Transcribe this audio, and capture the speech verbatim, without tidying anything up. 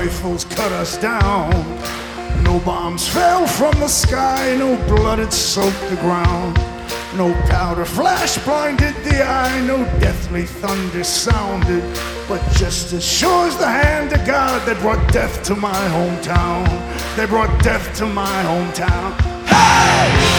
rifles cut us down. No bombs fell from the sky, no blood had soaked the ground. No powder flash blinded the eye, no deathly thunder sounded. But just as sure as the hand of God, they brought death to my hometown. They brought death to my hometown. Hey!